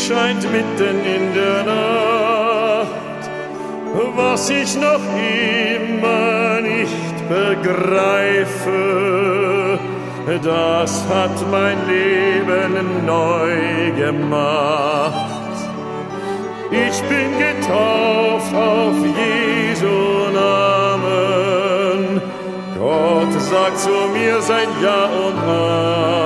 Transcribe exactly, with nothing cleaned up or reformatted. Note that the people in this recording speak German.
scheint mitten in der Nacht, was ich noch immer nicht begreife, das hat mein Leben neu gemacht. Ich bin getauft auf Jesu Namen, Gott sagt zu mir sein Ja und Amen.